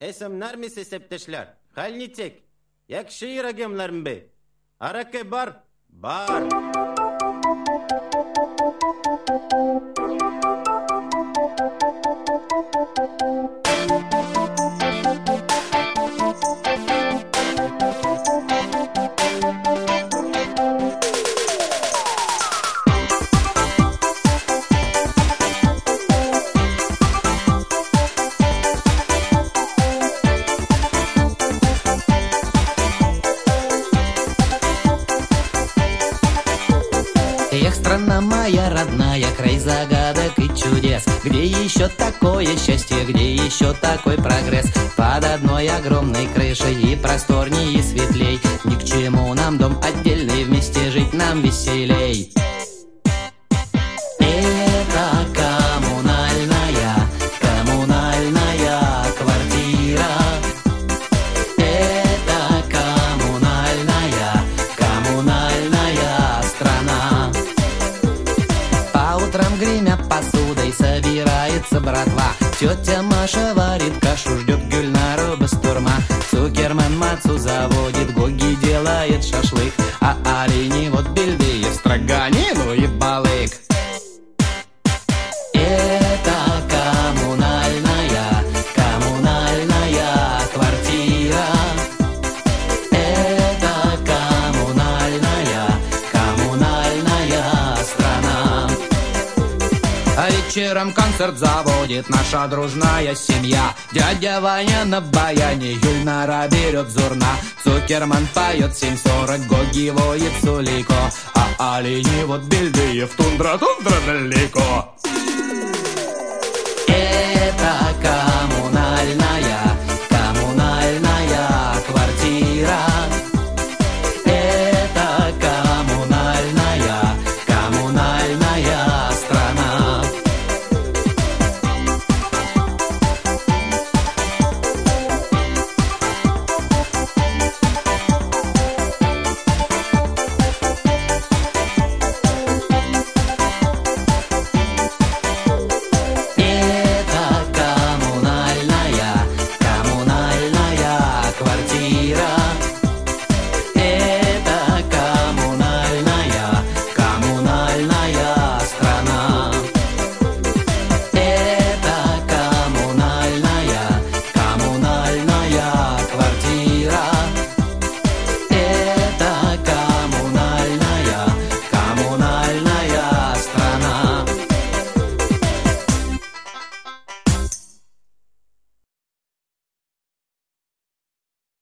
Esemler mi sesepteşler? Halini çek. Yakşehir agemlerim be. Arake bar. Bar. Эх, страна моя родная, край загадок и чудес. Где еще такое счастье, где еще такой прогресс? Под одной огромной крышей и просторней, и светлей. Ни к чему нам дом отдельный, вместе жить нам веселей. Это коммунальная квартира. Это коммунальная страна. По утрам, гремя посудой, собирается братва. Тетя Маша варит кашу, ждет Гюльнару бастурма. Цукерман мацу заводит, Гоги делает шашлык, а олени вот Бельдеев строганину и балык. Это коммунальная квартира. Это коммунальная страна. А вечером концерт заводит наша дружная семья. Дядя Ваня на баяне, Гюльнара берет зурна. Цукерман поет 7:40, Гоги воет сулико, а олени вот Бельдеев тундра далеко.